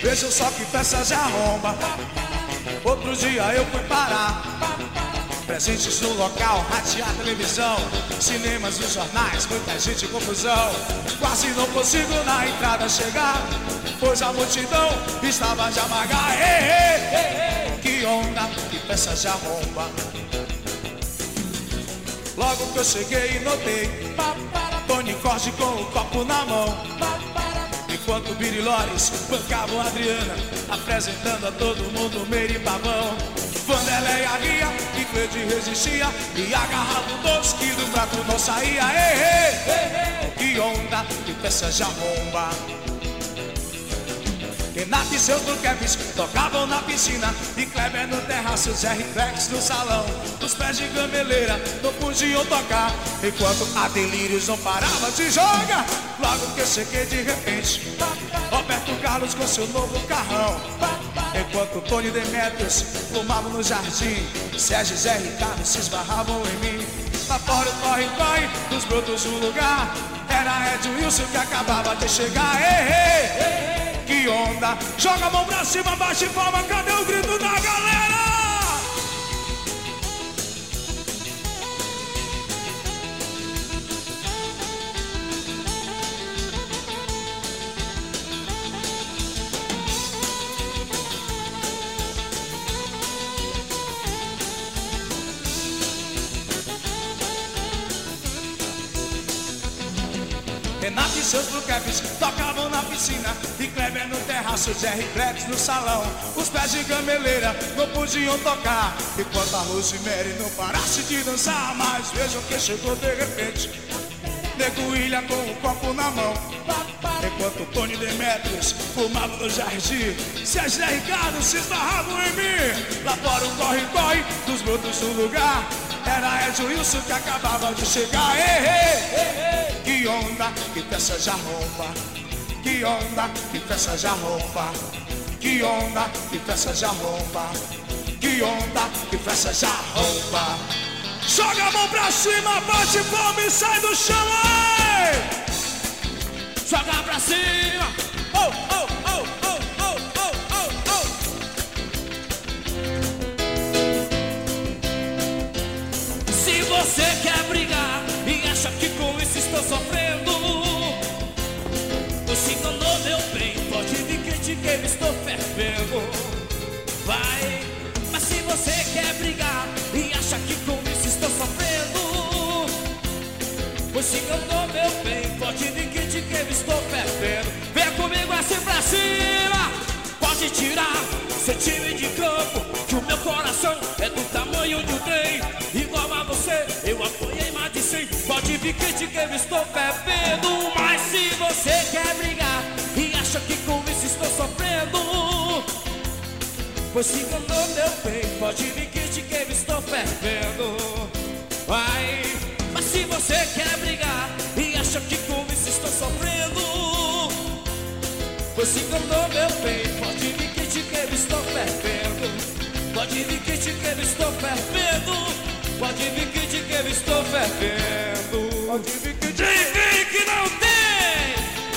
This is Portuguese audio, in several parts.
Vejam só que peça de arromba. Outro dia eu fui parar, presentes no local, rádio, televisão, cinemas e jornais, muita gente, confusão. Quase não consigo na entrada chegar, pois a multidão estava de amagar. Que onda, que peça de arromba. Logo que eu cheguei e notei Tony Corde com o copo na mão, enquanto Birilores bancavam a Adriana, apresentando a todo mundo Meire Pavão. Vanderleia ria e Cleide resistia e agarrava o doce que do prato não saía. Que onda, que peça de arromba. Renato e seus truqueves tocavam na piscina e Kleber no terraço, Zé Reflex no salão. Os pés de gameleira não podiam tocar, enquanto a Delírios não parava de jogar. Logo que eu cheguei de repente, Roberto Carlos com seu novo carrão, enquanto Tony e Demetrios fumavam no jardim, Sérgio e Zé Ricardo se esbarravam em mim. Lá fora o corre-corre dos brotos do lugar, era Ed Wilson que acabava de chegar. Que onda, joga a mão pra cima, baixa e palma, cadê o grito da galera? Renato e seus truqueves tocavam na piscina e Kleber no terraço, Jerry Flex no salão. Os pés de gameleira não podiam tocar, enquanto a Rosemary não parasse de dançar. Mas vejam que chegou de repente Nego William com um copo na mão, enquanto Tony Demetrios fumava no jardim, Sérgio e Ricardo se esbarravam em mim. Lá fora um corre-corre dos brotos do lugar, era Ed Wilson que acabava de chegar. Que onda, que peça de arromba. Que onda, que peça de arromba. Que onda, que peça de arromba. Que onda, que peça de arromba. Joga a mão pra cima, bate palma e sai do chão, ei! Joga pra cima. Oh, oh, oh, oh, oh, oh, oh, oh. Se você quer brigar e acha que com isso estou sofrendo, você enganou meu bem, pode vir que te queime, estou fervendo. Vai, mas se você quer brigar e acha que com isso estou sofrendo, você enganou meu bem, pode vir que te queime, estou fervendo. Vem comigo assim pra cima, pode tirar seu time de campo, que o meu coração é do tamanho de um trem. Igual a você, eu apanhei mais de 100. Pode vir que te queime, estou bebendo. Mas se você quer brigar e acha que com isso estou sofrendo, pois se enganou meu bem, pode vir que te queime, estou fervendo. Vai, mas se você quer brigar e acha que com isso estou sofrendo, pois se enganou meu bem, pode vir que te queime, estou fervendo. Pode vir que te queime, estou fervendo. Pode vir que te queime, estou fervendo. Pode vir que te queime, que não tem.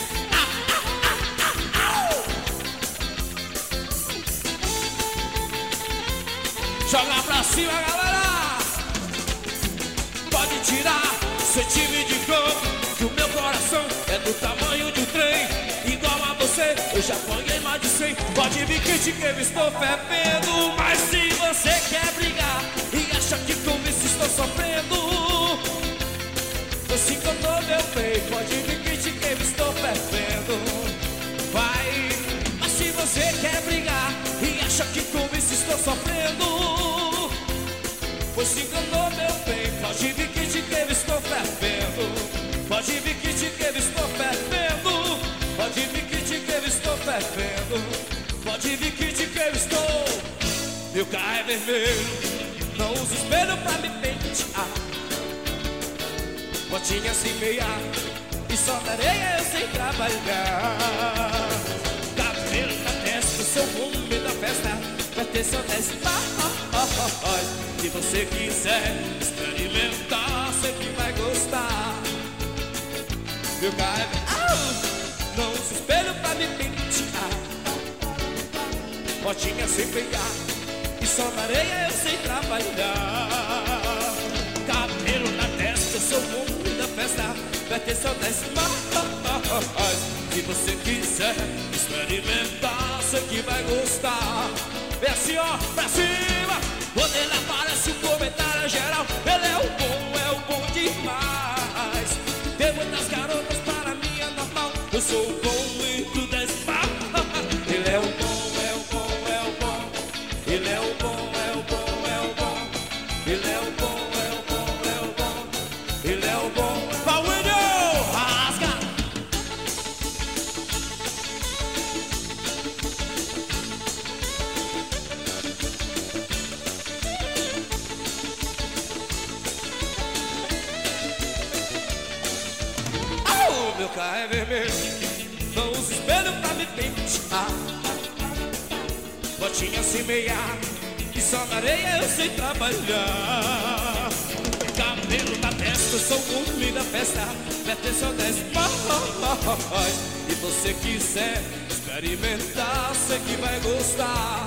Joga pra cima, galera. Pode tirar seu time de campo, que o meu coração é do tamanho de um trem. Igual a você, eu já apanhei mais de 100. Pode vir que te queime, estou fervendo. Mas se você quer brigar e acha que com isso estou sofrendo, você enganou meu bem, pode vir que te queime, estou fervendo. Vai, mas se você quer brigar e acha que com isso estou sofrendo, você enganou meu bem, pode vir que te queime, estou fervendo. Pode vir que te queime, estou fervendo. Pode vir que te queime, estou fervendo. Pode vir que te queime, estou. Meu carro é vermelho, não uso espelho pra me pentear. Botinha sem meia e só na areia eu sei trabalhar. Cabelo na testa, seu nome da festa vai ter seu 10. Se você quiser experimentar, sempre vai gostar. Meu carro é vermelho, não uso espelho pra me pentear. botinha sem pegar e só na areia eu sei trabalhar. Cabelo na testa, eu sou o homem da festa. Vai ter só 10 mais. Se você quiser experimentar, sei que vai gostar. É assim, ó, pra cima. Quando ele aparece, o comentário é geral. Ele é o bom demais. Tem muitas garotas, para mim é normal. Eu sou o bom e tudo é mal. Ele é o bom, é o bom, é o bom. Ele é o bom, é o bom, é o bom. Ele é o bom, é o bom, é o bom. Ele é o bom. Paulinho, rasga. Oh, meu carro é vermelho. Não uso espelho pra me pentear. Botinha sem meia e só na areia eu sei trabalhar. Cabelo na testa, eu sou o homem da festa. Vai ter só 10 mais. E você quiser experimentar, sei que vai gostar.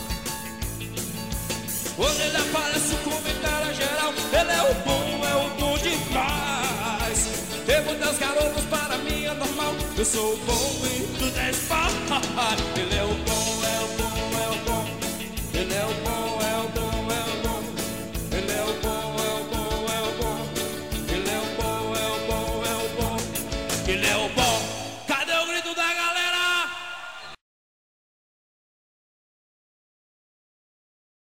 Quando ele aparece, o comentário é geral. Ele é o bom demais. Tem muitas garotas, para mim é normal. Eu sou o bom e tudo é mal.